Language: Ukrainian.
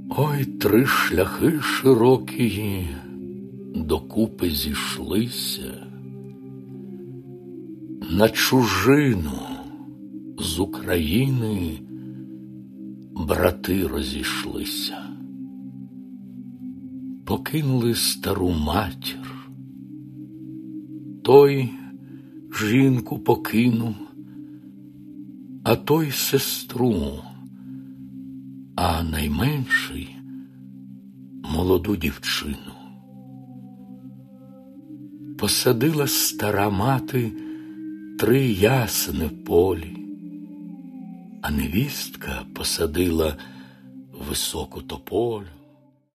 Ой, три шляхи широкії докупи зійшлися, на чужину з України брати розійшлися. Покинули стару матір, той жінку покинув, а той сестру, а найменший молоду дівчину. Посадила стара мати 3 ясени в полі, а невістка посадила високу тополю.